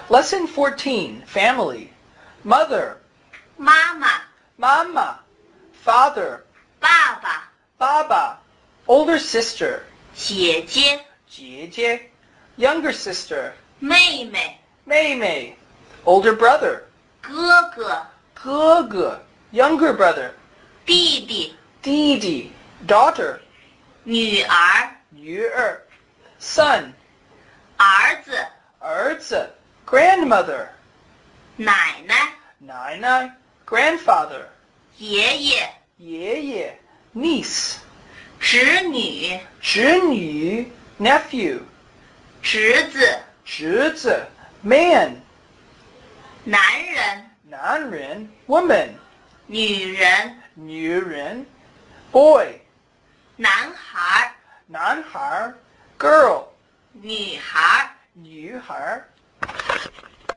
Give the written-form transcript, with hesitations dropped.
Lesson 14, Family. Mother, 妈妈、 Mama, Father, 爸爸、 Baba, older sister, 姐姐、 姐姐, younger sister, 妹妹、 妹妹, older brother, 哥哥、 哥哥, younger brother, 弟弟、 弟弟, daughter, 女儿、 女儿, son, 儿子、 儿子, grandmother, 奶奶、 奶奶, grandfather, 爷爷、 爷爷, niece, 侄女、 侄女, nephew, 侄子、 侄子, man, 男人、 男人, woman, 女人、 女人, boy, 男孩、 男孩, girl, 女孩、 女孩,